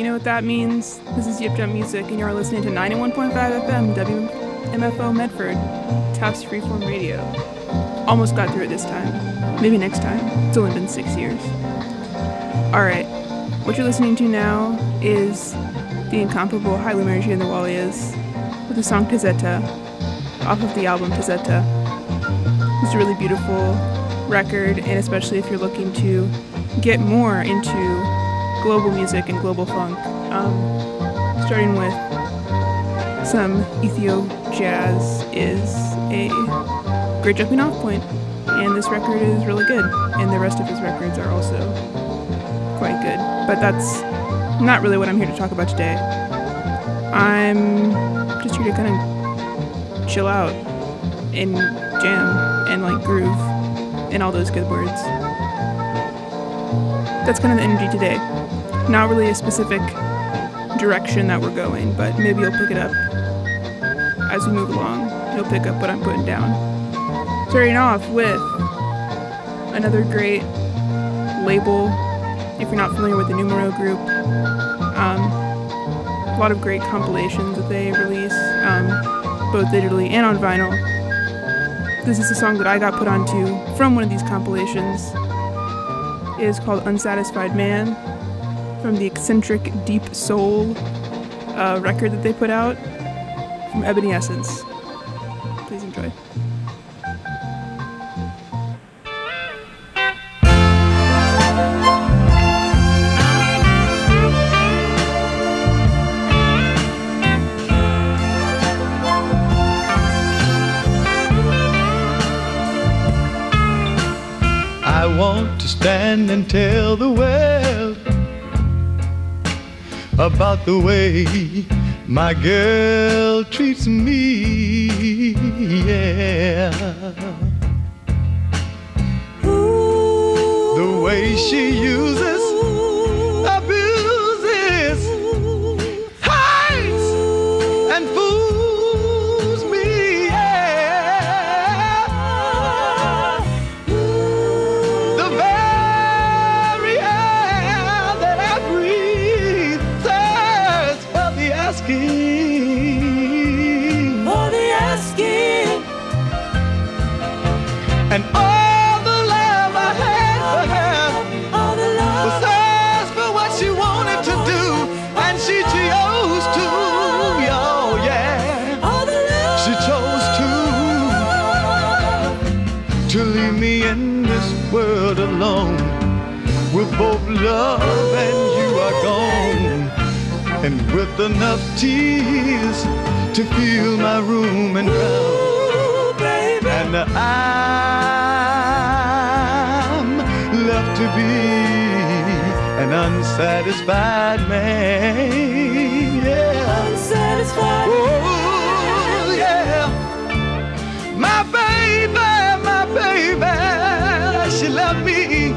you know what that means. This is Yip Jump Music, and you're listening to 91.5 FM WMFO Medford, Taft's Freeform Radio. Almost got through it this time. Maybe next time. It's only been 6 years. Alright, what you're listening to now is the incomparable Haile Mariam and the Walias with the song Tazetta, off of the album Tazetta. It's a really beautiful record, and especially if you're looking to get more into global music and global funk, starting with some Ethio jazz is a great jumping off point, and this record is really good, and the rest of his records are also quite good, but that's not really what I'm here to talk about today. I'm just here to kind of chill out and jam and like groove and all those good words. That's kind of the energy today. Not really a specific direction that we're going, but maybe you'll pick it up as we move along. You'll pick up what I'm putting down. Starting off with another great label, if you're not familiar with the Numero Group. A lot of great compilations that they release, both digitally and on vinyl. This is a song that I got put onto from one of these compilations. It is called Unsatisfied Man, from the Eccentric Deep Soul record that they put out from Ebony Essence. Please enjoy. I want to stand and tell the world about the way my girl treats me, yeah. The way she uses, abuses, hides, and fools me, yeah. The very air that I breathe thirsts for the asking, and all the love I had for her was hers for what she wanted to do, and she chose to, oh yeah, she chose to leave me in this world alone, with both love and you are gone, and with enough tears to fill my room and drown. And I'm left to be an unsatisfied man, yeah. Unsatisfied. Oh, yeah. My baby, she left me.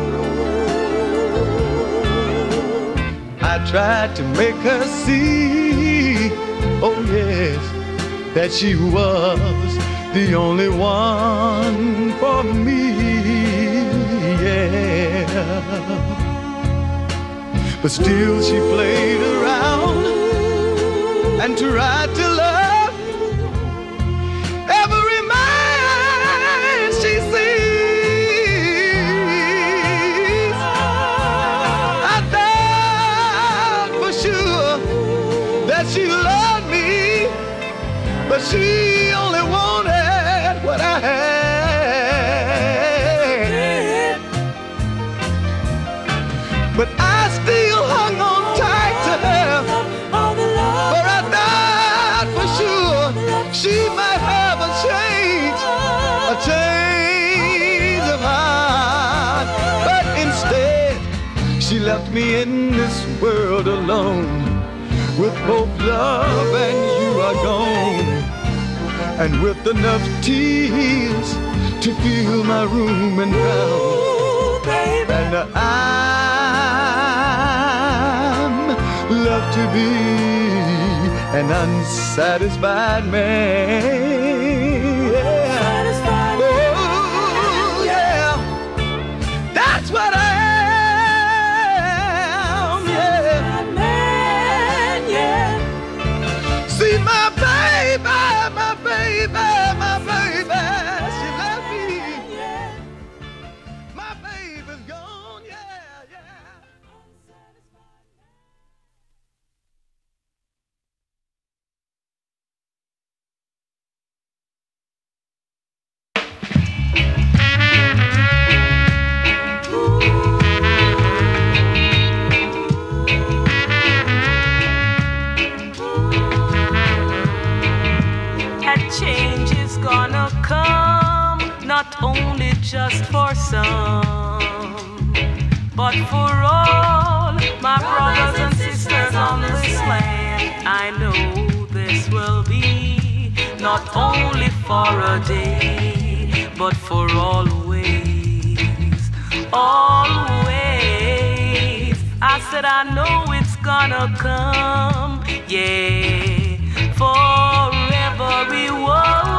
I tried to make her see, oh yes, that she was the only one for me, yeah. But still she played around and tried to love every man she sees. I thought for sure that she loved me, but she only wanted what I had. But I still hung on tight to her, for I thought for sure she might have a change of heart. But instead, she left me in this world alone, with both love and you are gone, and with enough tears to fill my room and drown. And I'm left to be an unsatisfied man, yeah. Oh, yeah. That's what I am, yeah. not only just for some, but for all my brothers and sisters on this land. I know this will be not only for a day, but for always, always. I said I know it's gonna come, yeah, for everyone.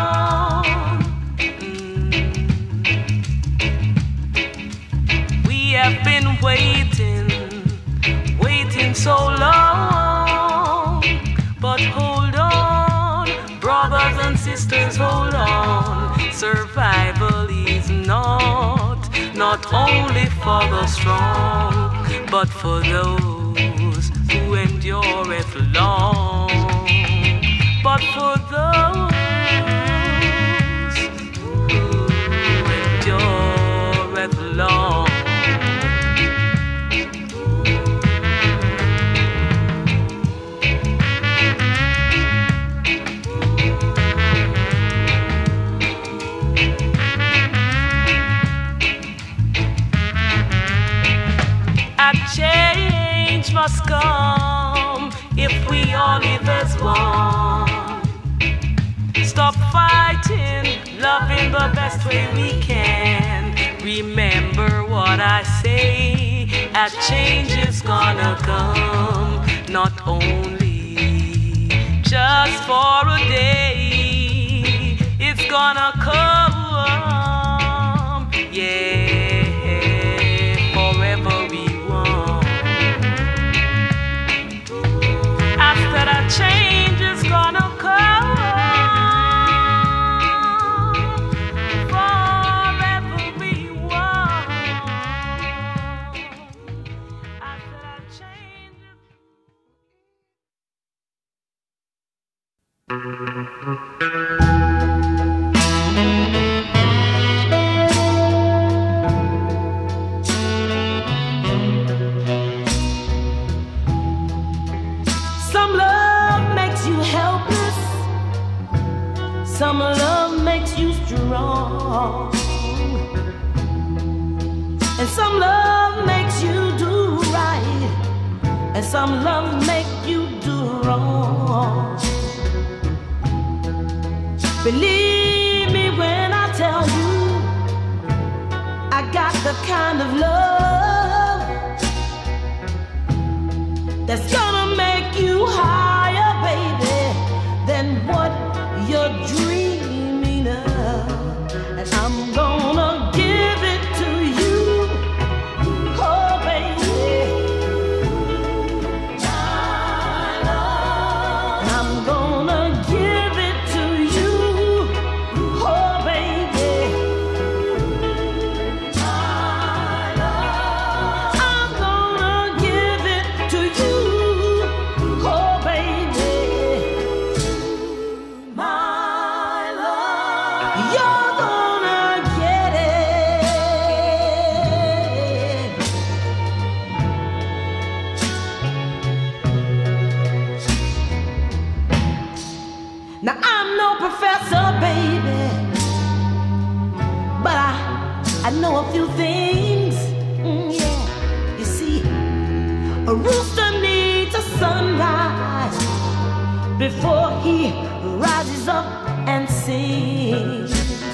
We have been waiting so long, but hold on, brothers and sisters, hold on. Survival is not only for the strong, but for those who endureth long, but for those who endureth long. Change must come if we all live as one. Stop fighting, loving the best way we can. Remember what I say, a change is gonna come, not only just for a day, it's gonna come, yeah, forever. That a change is gonna come for everyone. I said a change. Some love makes you strong, and some love makes you do right, and some love makes you do wrong. Believe me when I tell you, I got the kind of love that's gonna make you higher, baby, than what you're dreaming of. And I'm gonna give it to you, oh baby, my love. And I'm gonna give it to you, oh baby, my love. I'm gonna give it to you, oh baby, my love. You're gonna get it. Now I'm no professor, baby, but I know a few things. Yeah, you see, a rooster needs a sunrise before he rises up and sings.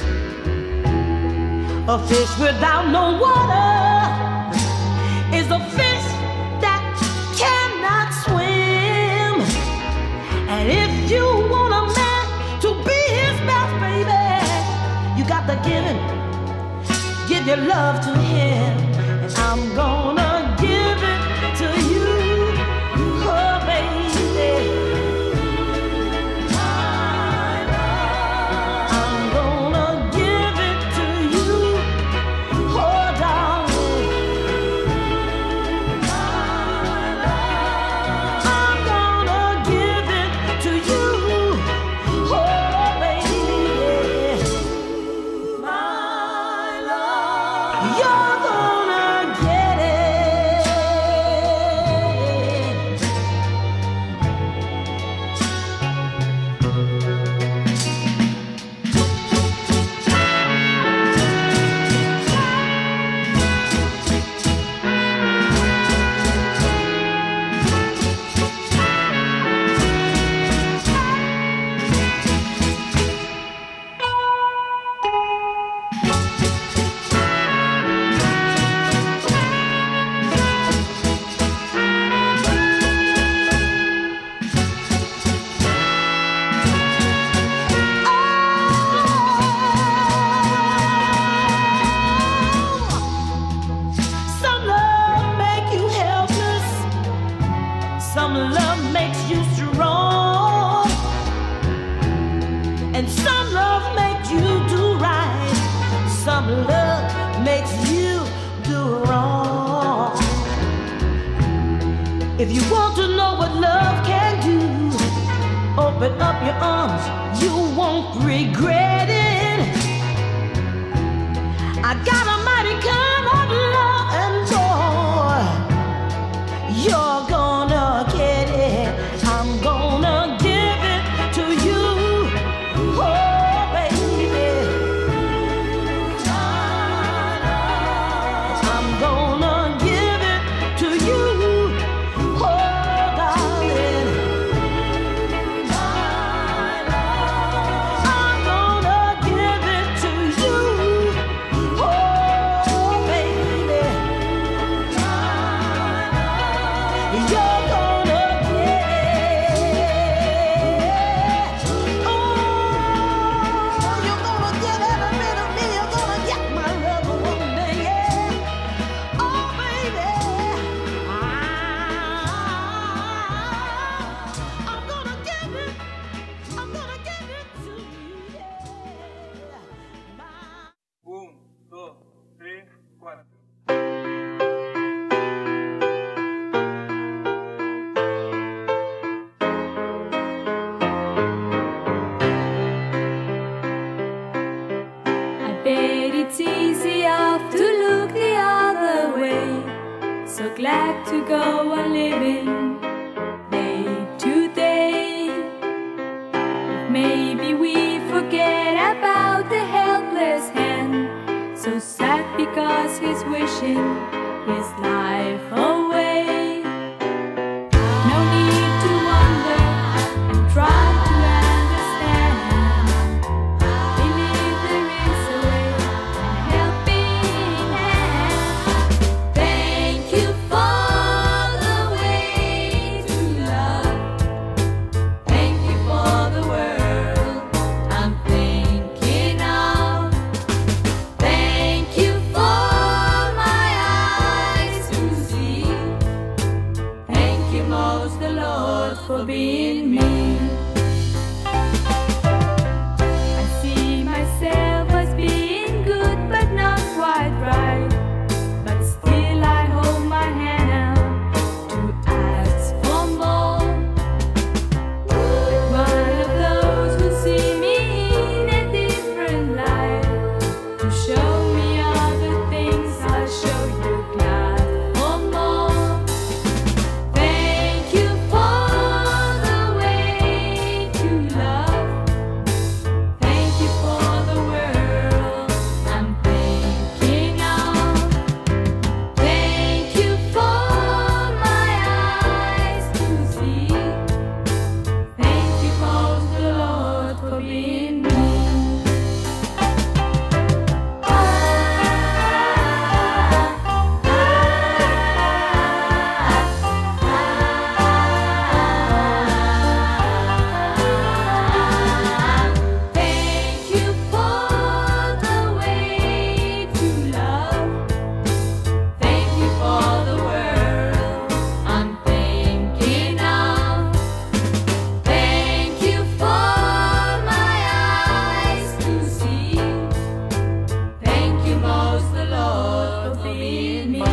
A fish without no water is a fish that cannot swim. And if you want a man to be his best, baby, you got to give your love to him. And I'm gonna give it to you, oh baby, my love. I'm gonna give it to you, oh darling, my love. I'm gonna give it to you, oh baby, my love. You're gonna get it. If you want to know what love can do, open up your arms, you won't regret it. I got a mighty kind of love, and boy, you're gonna get it. I'm gonna give it to you, oh baby. I'm gonna give it to you, oh darling. I'm gonna give it to you, oh baby. You're gonna get it. Oh, you're gonna get every bit of me. You're gonna get my love one day, yeah. Oh baby, I'm gonna give it. I'm gonna give it to you, yeah. Un, dos, tres, cuatro. I bet it's easier to look the other way. So glad to go on living day to day. Maybe we forget about the helpless hand. So sad because he's wishing his life away. No need to wonder and try to understand. Believe there is a way and helping hand. Thank you for the way to love. Thank you for the world I'm thinking of. Thank you for my eyes to see. Thank you most the Lord for being me. I see myself as being good but not quite right. But still I hold my hand out to ask for more. One of those who see me in a different light. To show me other things, I'll show you glad for more. Thank you for the way to love. Thank you for the world I'm thinking of. Thank you for my eyes to see. Thank you most the Lord for being me. Thank you for the way to love. Thank you for the world I'm thinking of. Thank you for my eyes to see. Thank you most the Lord for being me.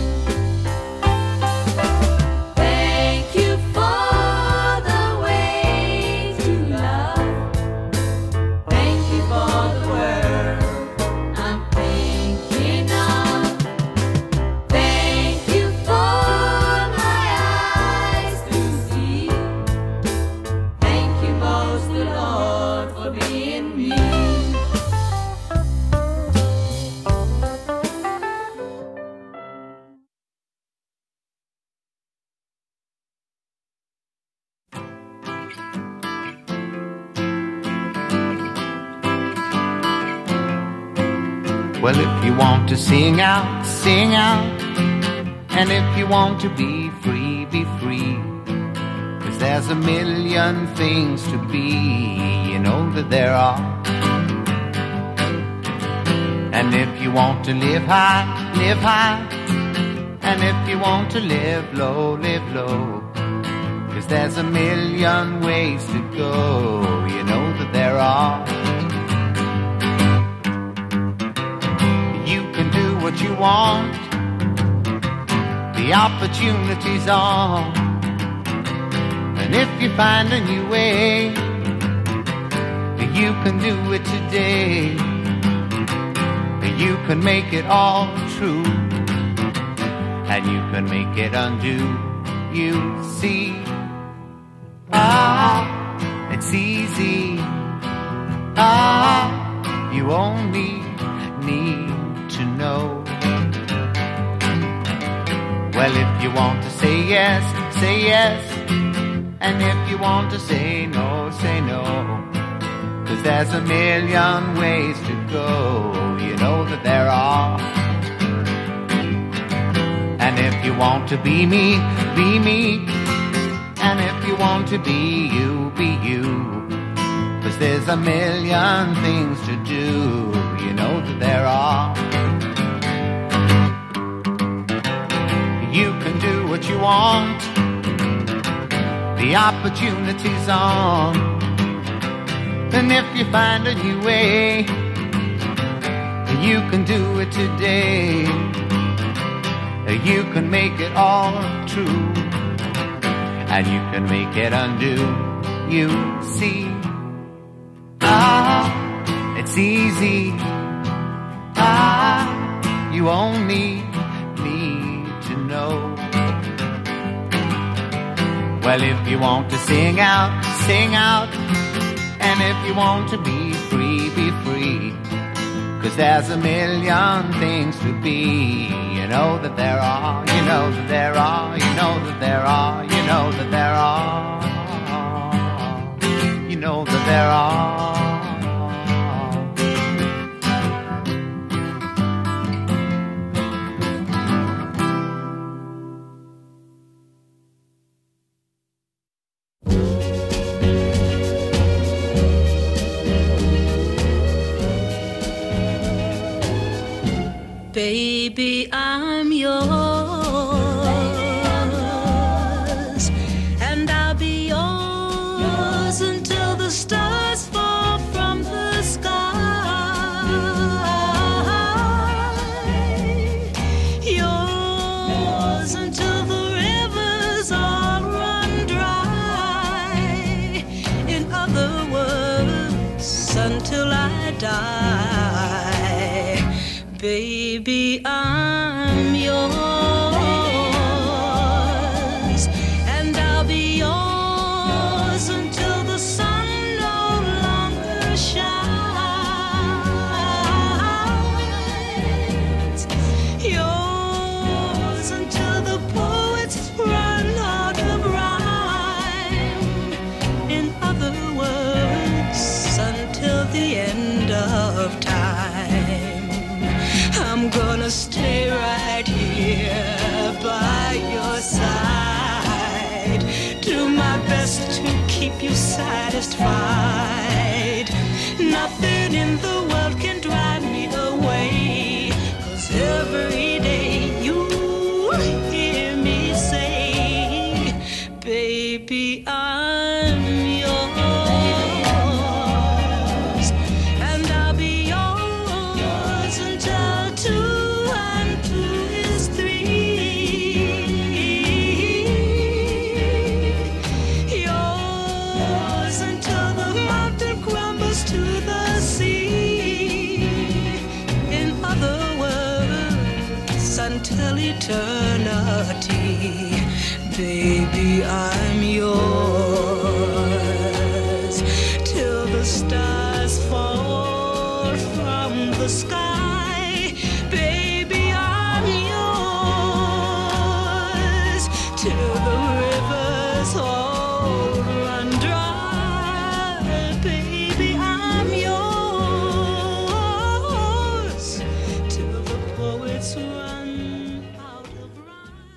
Thank you for the way to love. Thank you for the world I'm thinking of. Thank you for my eyes to see. Thank you most the Lord for being me. Well, if you want to sing out, sing out. And if you want to be free, be free. 'Cause there's a million things to be, you know that there are. And if you want to live high, live high. And if you want to live low, live low. 'Cause there's a million ways to go, you know that there are. You can do what you want. The the opportunity's on. And if you find a new way, you can do it today. You can make it all true, and you can make it undo. You see, it's easy. You only need to know. Well, if you want to say yes, say yes. And if you want to say no, say no. 'Cause there's a million ways to go, you know that there are. And if you want to be me, be me. And if you want to be you, be you. 'Cause there's a million things to do, you know that there are. You can do what you want. The opportunity's on. And if you find a new way, you can do it today. You can make it all true, and you can make it undo. You see, it's easy. You only need to know. Well, if you want to sing out, sing out. And if you want to be free, be free. 'Cause there's a million things to be. You know that there are, you know that there are, you know that there are, you know that there are. You know that there are. Baby, I'm yours, and I'll be yours until the stars fall from the sky. Yours until the rivers all run dry. In other words, until I die. Baby, I'm yours, and I'll be yours until the sun no longer shines. Yours until the poets run out of rhyme. In other words, until the end of time. I'm gonna stay right here by your side. Do my best to keep you satisfied. Nothing in the world can drive me away. 'Cause every day you hear me say, baby, I'm yours, and I'll be yours until 2 and 2 is 3. Yours until the mountain crumbles to the sea. In other words, until eternity. Baby, I'm yours till the stars fall from the sky. Baby, I'm yours till the rivers all run dry. Baby, I'm yours till the poets run out of rhyme.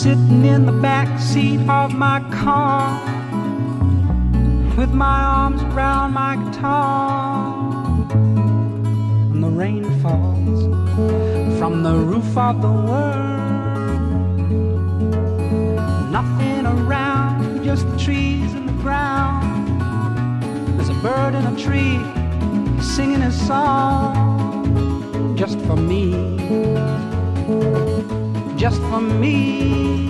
sitting in the back seat of my car with my arms around my guitar, and the rain falls from the roof of the world. Nothing around, just the trees and the ground. There's a bird in a tree singing his song just for me, just for me.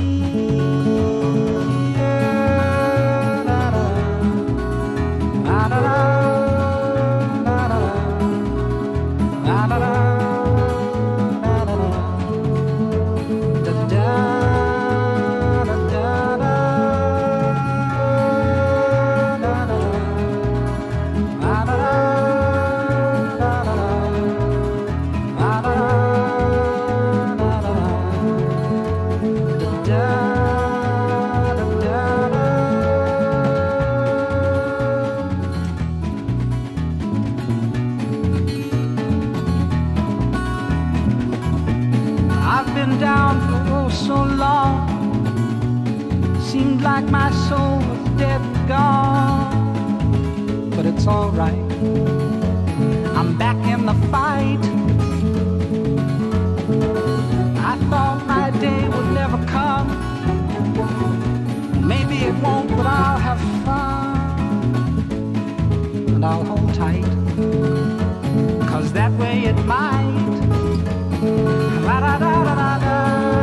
Like my soul was dead and gone, but it's all right. I'm back in the fight. I thought my day would never come. Maybe it won't, but I'll have fun, and I'll hold tight, 'cause that way it might. La da da da da da.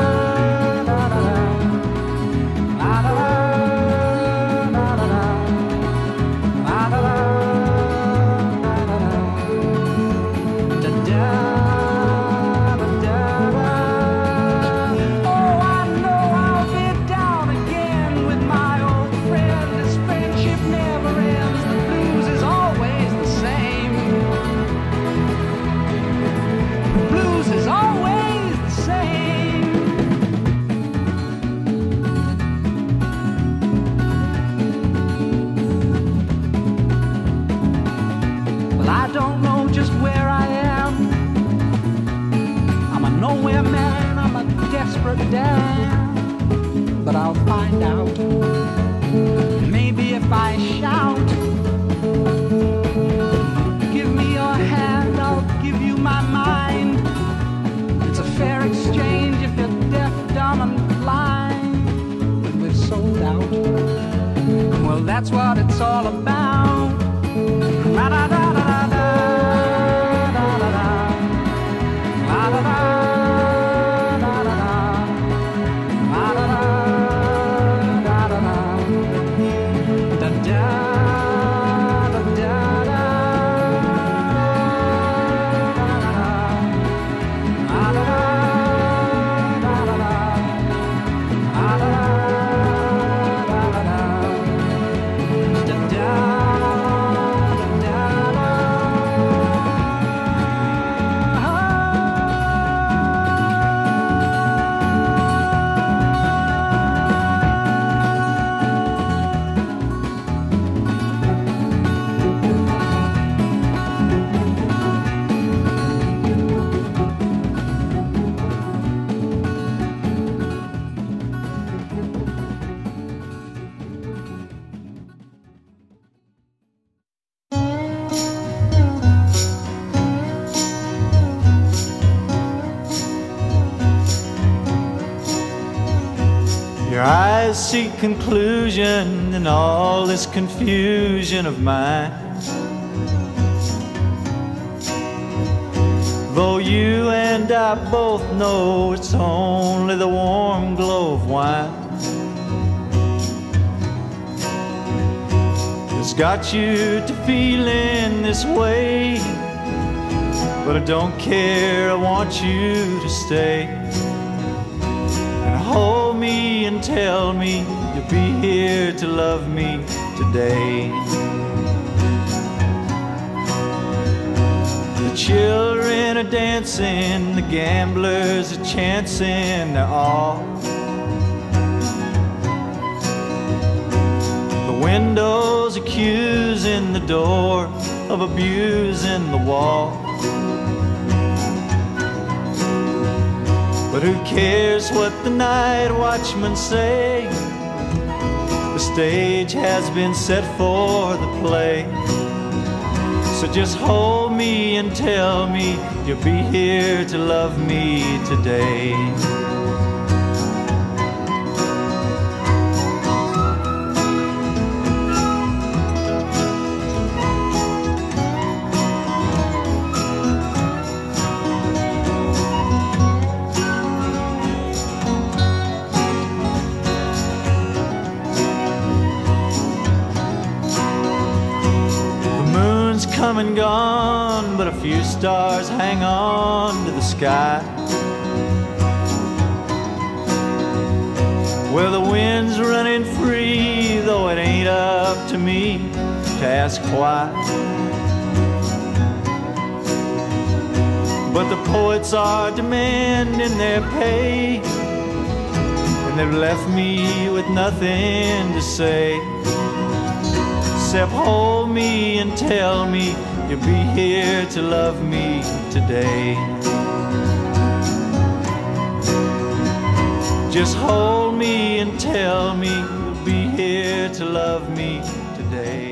Down, but I'll find out. Maybe if I shout, give me your hand, I'll give you my mind. It's a fair exchange if you're deaf, dumb, and blind. When we've sold out, well, that's what it's all about. Ra-da-da-da-da-da, da-da-da, ra-da-da. Your eyes seek conclusion in all this confusion of mine. Though you and I both know it's only the warm glow of wine that's got you to feeling this way. But I don't care, I want you to stay and hold me and tell me you'll be here to love me today. The children are dancing, the gamblers are chancing their all. The windows accusing the door of abusing the wall. But who cares what the night watchmen say? The stage has been set for the play. So just hold me and tell me you'll be here to love me today. Come and gone, but a few stars hang on to the sky. Well, the wind's running free, though it ain't up to me to ask why. But the poets are demanding their pay, and they've left me with nothing to say. Except hold me and tell me you'll be here to love me today. Just hold me and tell me you'll be here to love me today.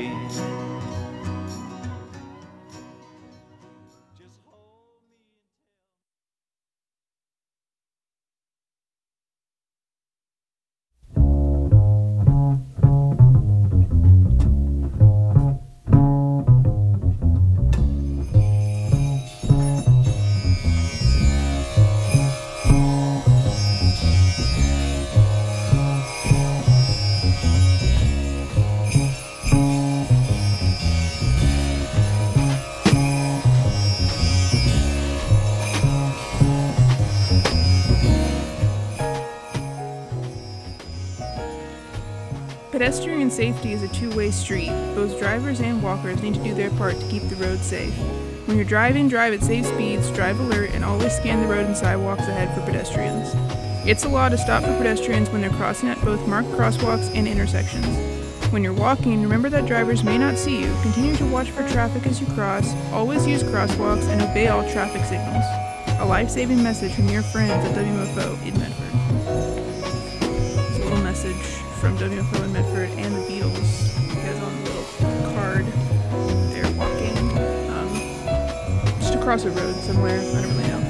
Pedestrian safety is a two-way street. Both drivers and walkers need to do their part to keep the road safe. When you're driving, drive at safe speeds, drive alert, and always scan the road and sidewalks ahead for pedestrians. It's a law to stop for pedestrians when they're crossing at both marked crosswalks and intersections. When you're walking, remember that drivers may not see you. Continue to watch for traffic as you cross, always use crosswalks, and obey all traffic signals. A life-saving message from your friends at WMFO in Medford. It's a little message from WMFO in Medford and the Beatles. You guys on the little card. They're walking just across a road somewhere. I don't really know.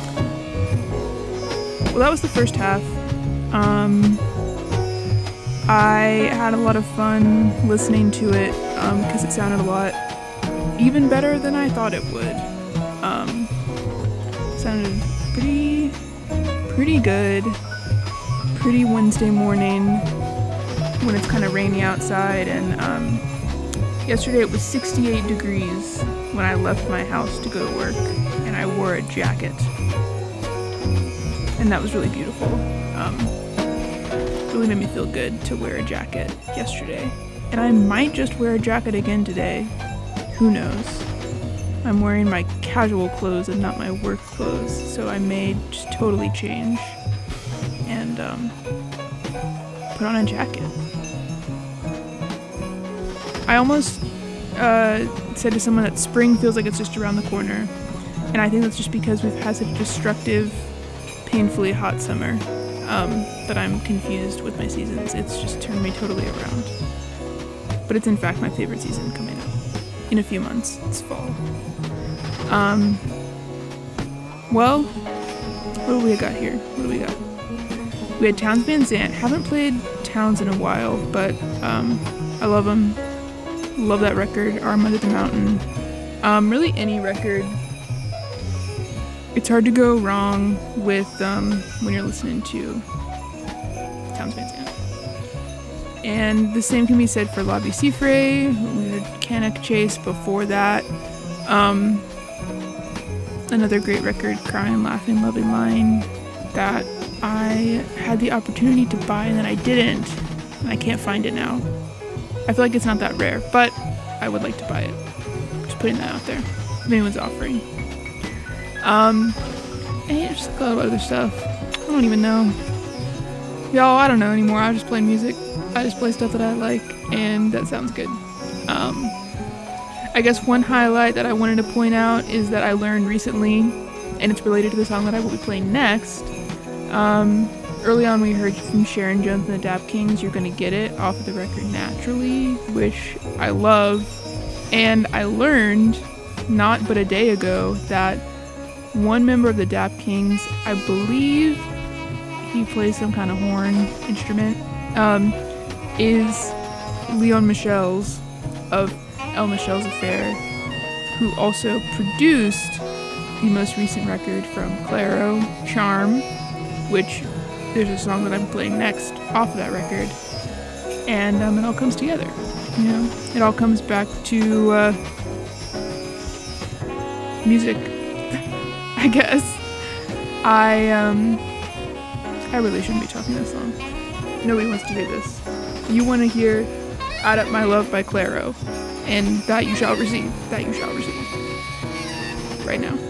Well, that was the first half. I had a lot of fun listening to it because it sounded a lot even better than I thought it would. Sounded pretty good. Pretty Wednesday morning when it's kind of rainy outside, and yesterday it was 68 degrees when I left my house to go to work, and I wore a jacket, and that was really beautiful. Really made me feel good to wear a jacket yesterday, and I might just wear a jacket again today. Who knows? I'm wearing my casual clothes and not my work clothes, so I may just totally change and put on a jacket. I almost said to someone that spring feels like it's just around the corner, and I think that's just because we've had such a destructive, painfully hot summer that I'm confused with my seasons. It's just turned me totally around. But it's in fact my favorite season coming up. In a few months, it's fall. Well, what do we got here? What do we got? We had Townes Van Zandt. Haven't played Townes in a while, but I love him. Love that record, Arm Under the Mountain. Really any record. It's hard to go wrong with when you're listening to Townes Van Zandt. And the same can be said for Labi Siffre. We had Canuck Chase before that. Another great record, Crying, Laughing, Loving Line, that I had the opportunity to buy and then I didn't. And I can't find it now. I feel like it's not that rare, but I would like to buy it. Just putting that out there. If anyone's offering. And just a lot of other stuff. I don't even know. Y'all, I don't know anymore. I just play music. I just play stuff that I like, and that sounds good. I guess one highlight that I wanted to point out is that I learned recently, and it's related to the song that I will be playing next, Early on we heard from Sharon Jones and the Dap Kings, You're Gonna Get It, off of the record Naturally, which I love. And I learned, not but a day ago, that one member of the Dap Kings, I believe he plays some kind of horn instrument, is Leon Michels of El Michel's Affair, who also produced the most recent record from Clairo, Charm, which there's a song that I'm playing next off of that record. And it all comes together, you know? It all comes back to music, I guess. I really shouldn't be talking this long. Nobody wants to hear this. You want to hear Add Up My Love by Clairo, and That You Shall Receive. That You Shall Receive. Right now.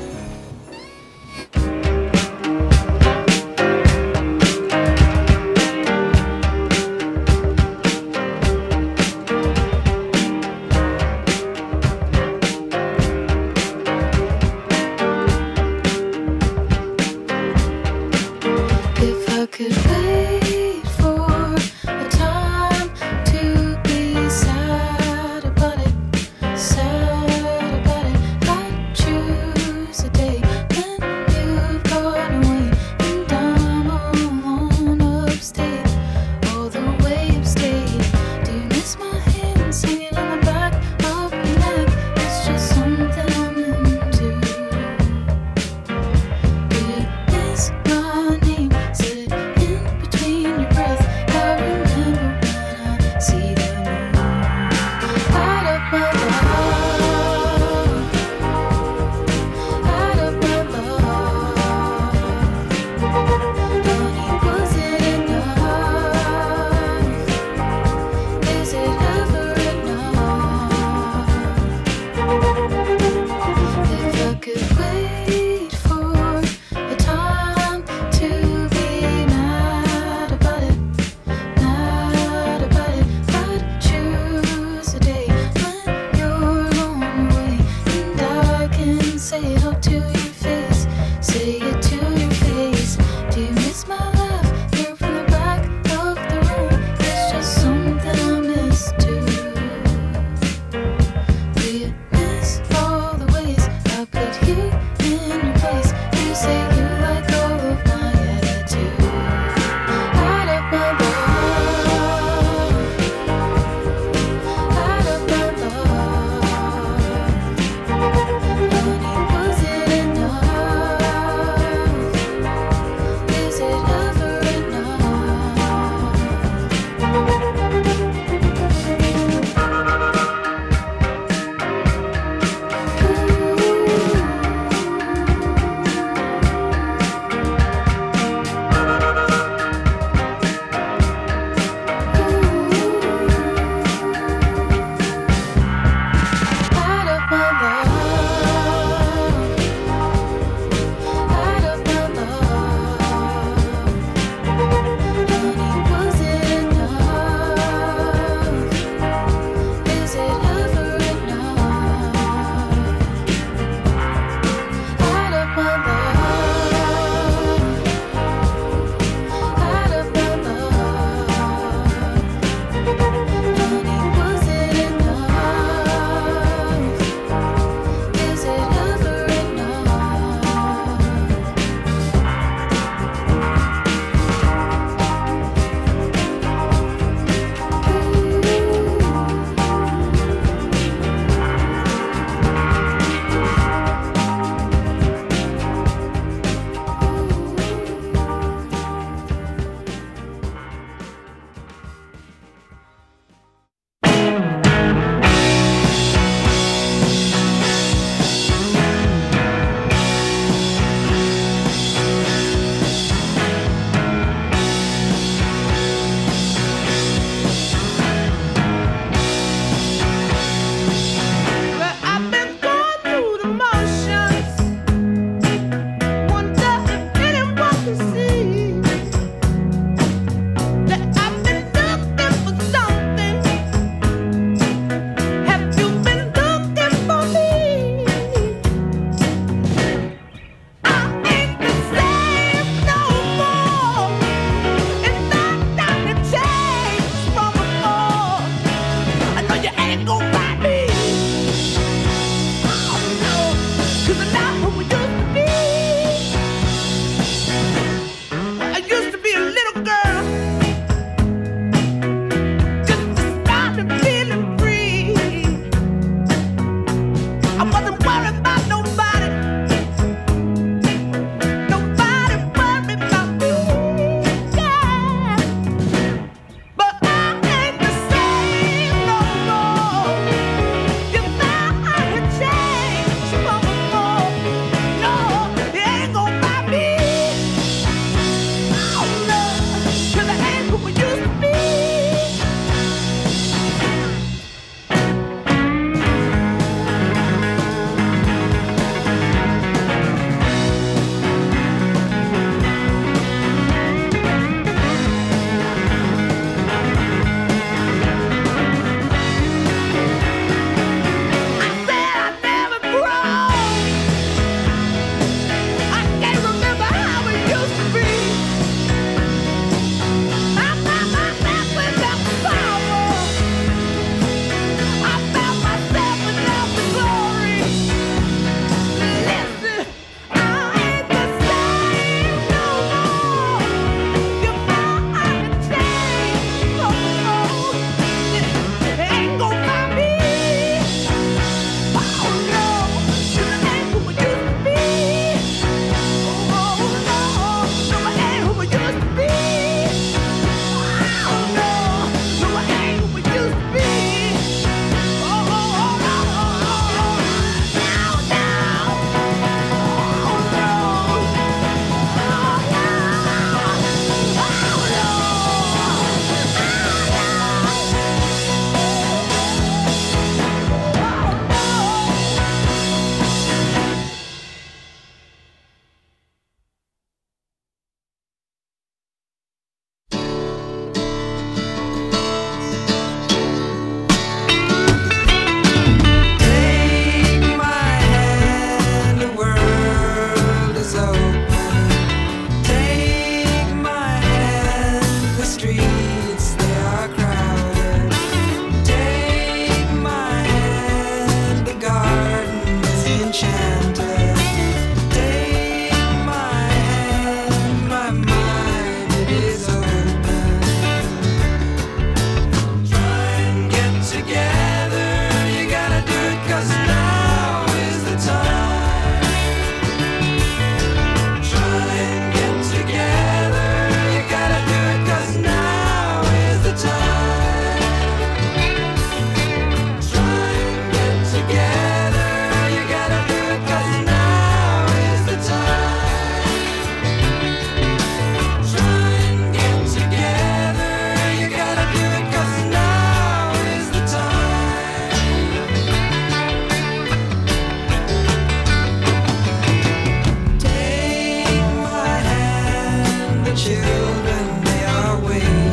the children, they are waiting.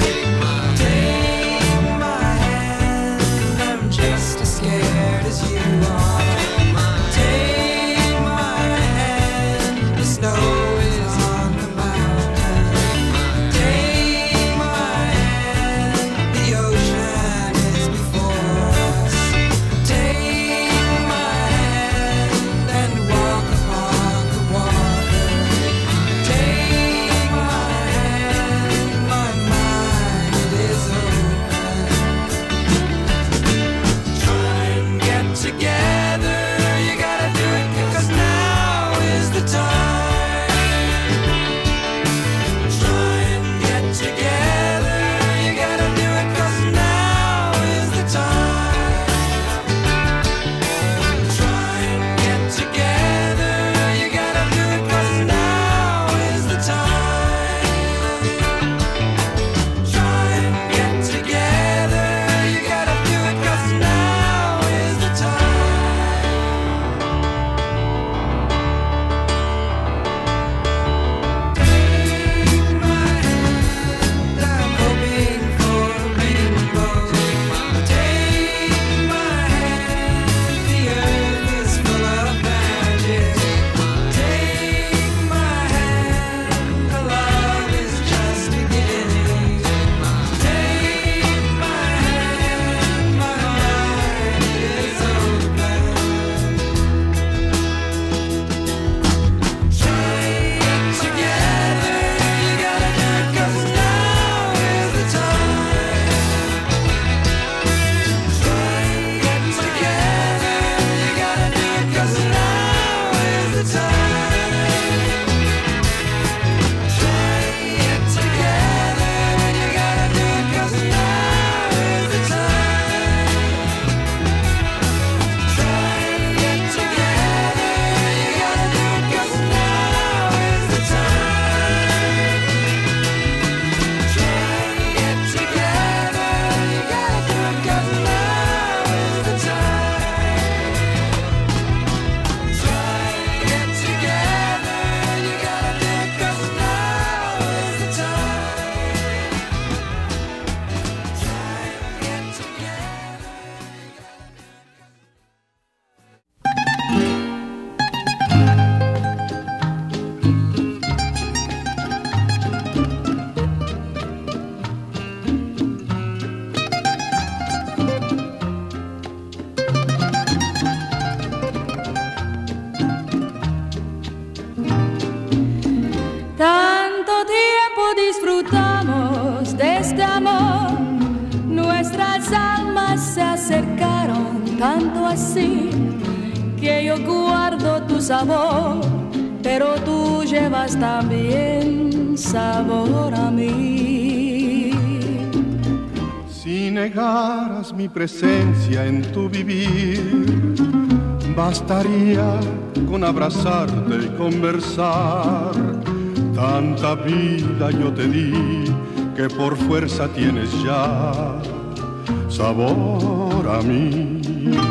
Take my hand, I'm just as scared as you are. Take my hand, the snow is on the mountain. Take my hand, the ocean is before us. Take my hand and walk upon the water. Take my hand, my mind is open. Try and get together, you gotta do it, 'cause now is the time. Try and get together, you gotta do it, 'cause now is the time. Try and get together, you gotta do it, 'cause now is the time. Try and get together, you gotta do it, 'cause now is the time. Take my hand, I'm hoping for a rainbow. Take my hand, the earth is full of magic. Take my hand, the love is just beginning. Take my hand, my mind is open. Try it together, you gotta do it, 'cause now is the time. Try it together, you gotta do it, 'cause now is the time. Try it together, you gotta do it, 'cause now is the time. Try it together, you gotta do it, 'cause now is the time. Try it together, you gotta do it, 'cause now is the time. Try it together, you gotta do it, 'cause now is the time. Try it Tanto tiempo disfrutamos de este amor, nuestras almas se acercaron tanto así que yo guardo tu sabor, pero tú llevas también sabor a mí. Si negaras mi presencia en tu vivir, bastaría con abrazarte y conversar. Tanta vida yo te di que por fuerza tienes ya sabor a mí.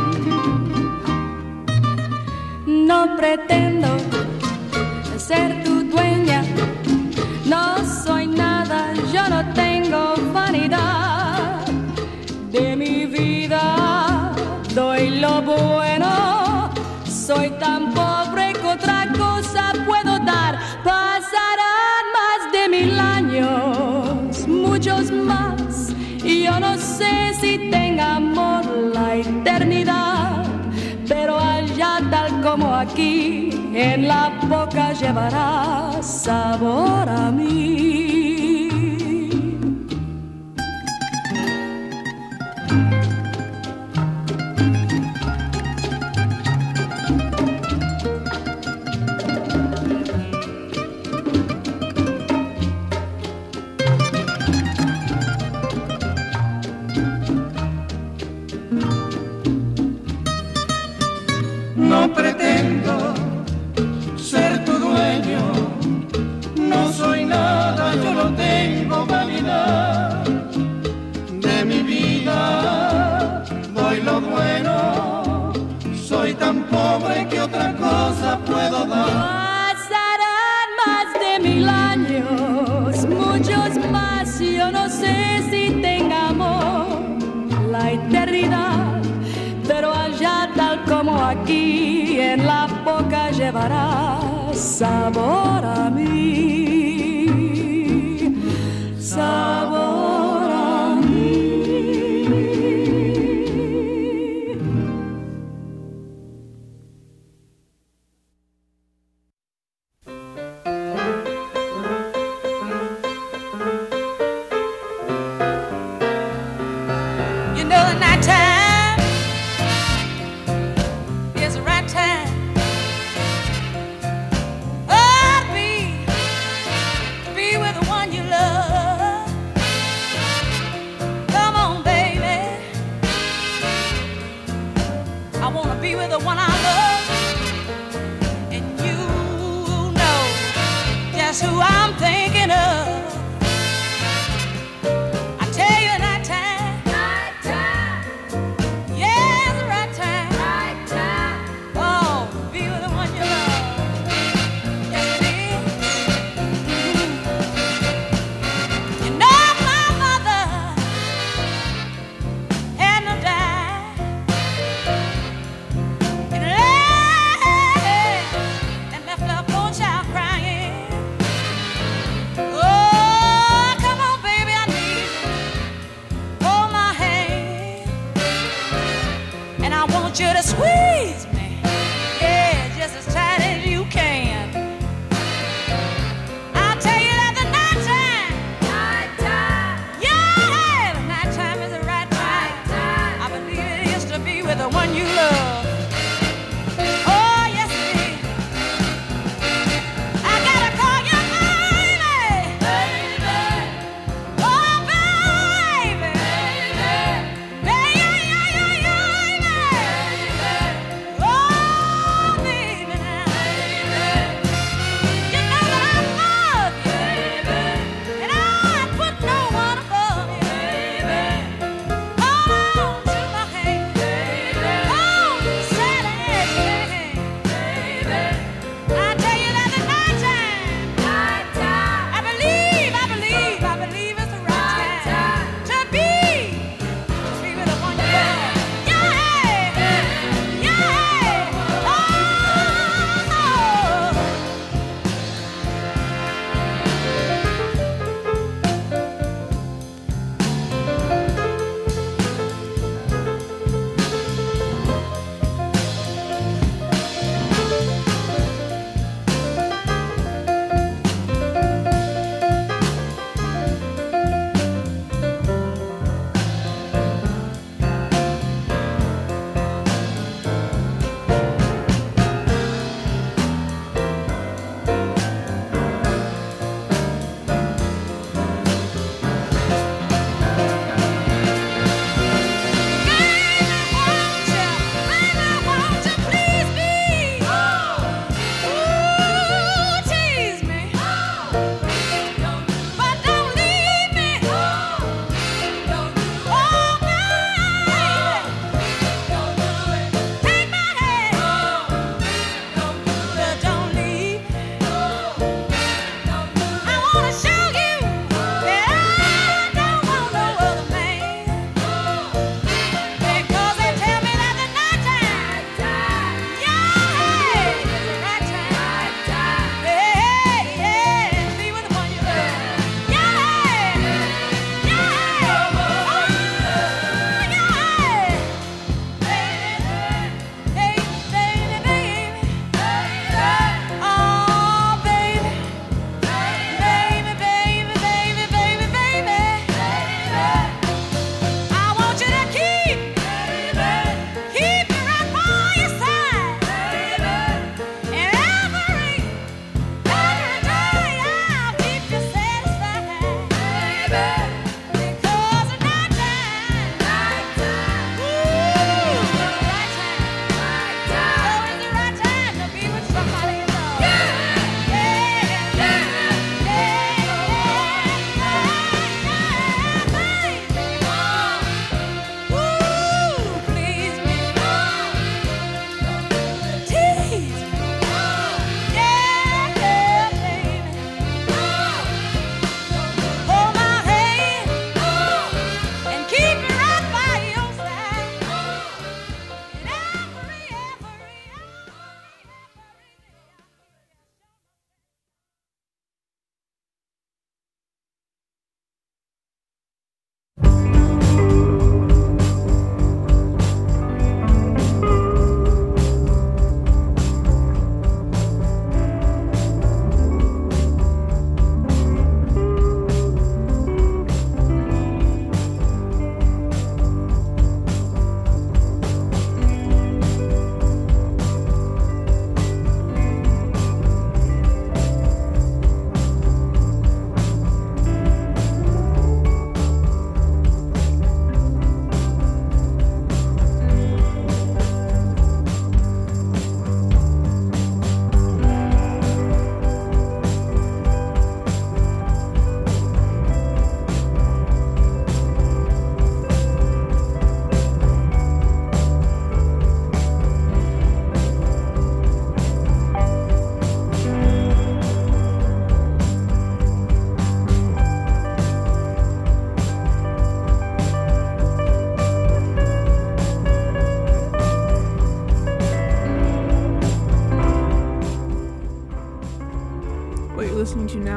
No pretendo ser tu dueña, no soy nada, yo no tengo vanidad. De mi vida doy lo bueno, soy tan pobre que otra cosa puedo dar. Pasarán más de 1000 años, muchos más, y yo no sé si tenga amor la eternidad, pero allá tal como aquí, en la boca llevará sabor a mí. No pretendo ser tu dueño, no soy nada, yo no tengo vanidad. De mi vida doy lo bueno, soy tan pobre que otra cosa puedo dar. Pasarán más de 1000 años, yo no sé si tengamos la eternidad, pero allá tal como aquí en la boca llevará sabor a mí, sabor a mí. You know the night time is the right time. I'll be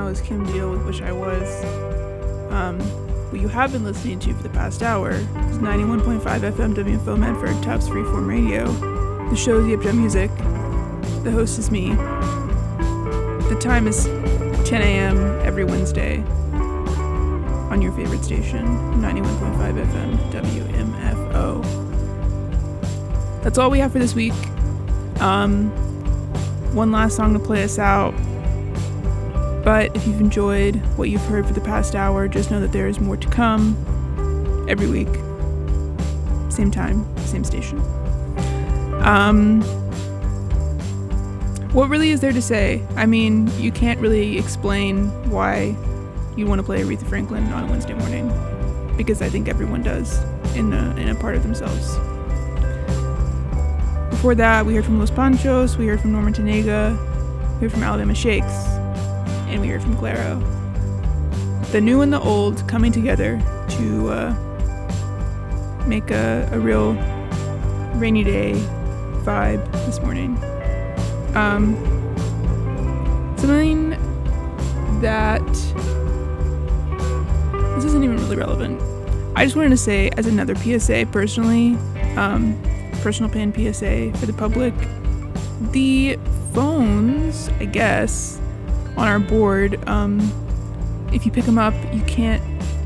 now is Kim Deal with Wish I Was. What you have been listening to for the past hour is 91.5 FM WFO Medford, Tufts Freeform Radio. The show is Yip Jam Music. The host is me. The time is 10 a.m. every Wednesday on your favorite station, 91.5 FM WMFO. That's all we have for this week. One last song to play us out. But if you've enjoyed what you've heard for the past hour, just know that there is more to come every week. Same time, same station. What really is there to say? I mean, you can't really explain why you want to play Aretha Franklin on a Wednesday morning, because I think everyone does in a part of themselves. Before that, we heard from Los Panchos, we heard from Norma Tanega, we heard from Alabama Shakes, and we heard from Claro. The new and the old coming together to make a real rainy day vibe this morning. Something that this isn't even really relevant. I just wanted to say, as another PSA, personally, personal pan PSA for the public, the phones, I guess, on our board, if you pick them up, you can't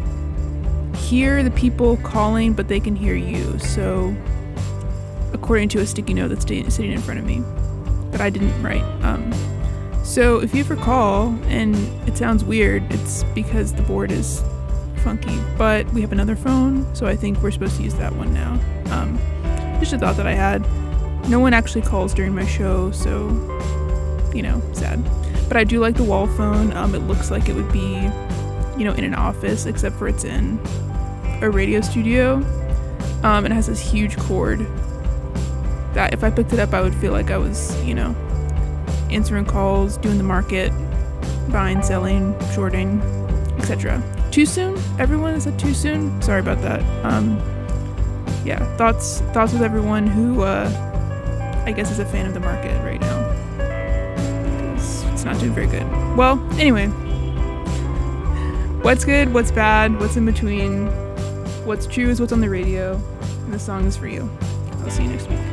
hear the people calling, but they can hear you. So, according to a sticky note that's sitting in front of me that I didn't write. So if you ever call and it sounds weird, it's because the board is funky. But we have another phone, so I think we're supposed to use that one now. Just a thought that I had. No one actually calls during my show, so, sad. But I do like the wall phone. It looks like it would be, in an office, except for it's in a radio studio. It has this huge cord that if I picked it up, I would feel like I was, answering calls, doing the market, buying, selling, shorting, etc. Too soon? Everyone, is that too soon? Sorry about that. Thoughts with everyone who, I guess, is a fan of the market right now. It's not doing very good. Well, anyway. What's good, what's bad, what's in between, what's true is what's on the radio, and the song is for you. I'll see you next week.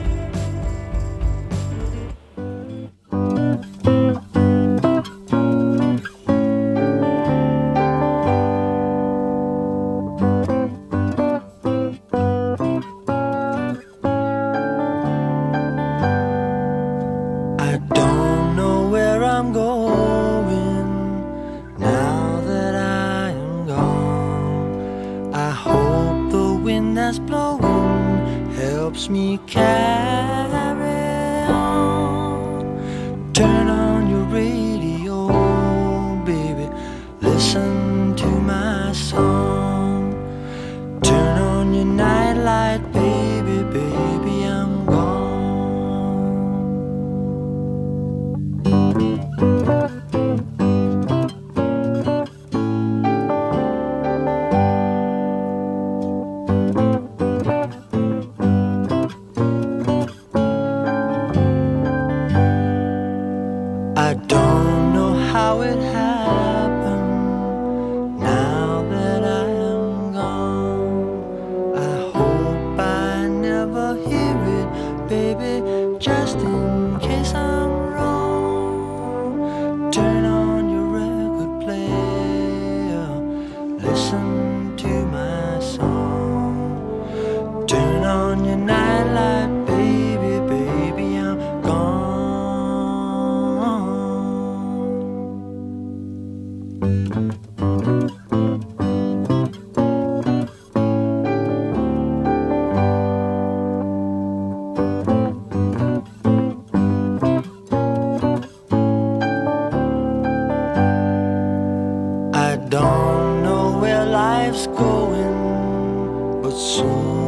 Don't know where life's going, but soon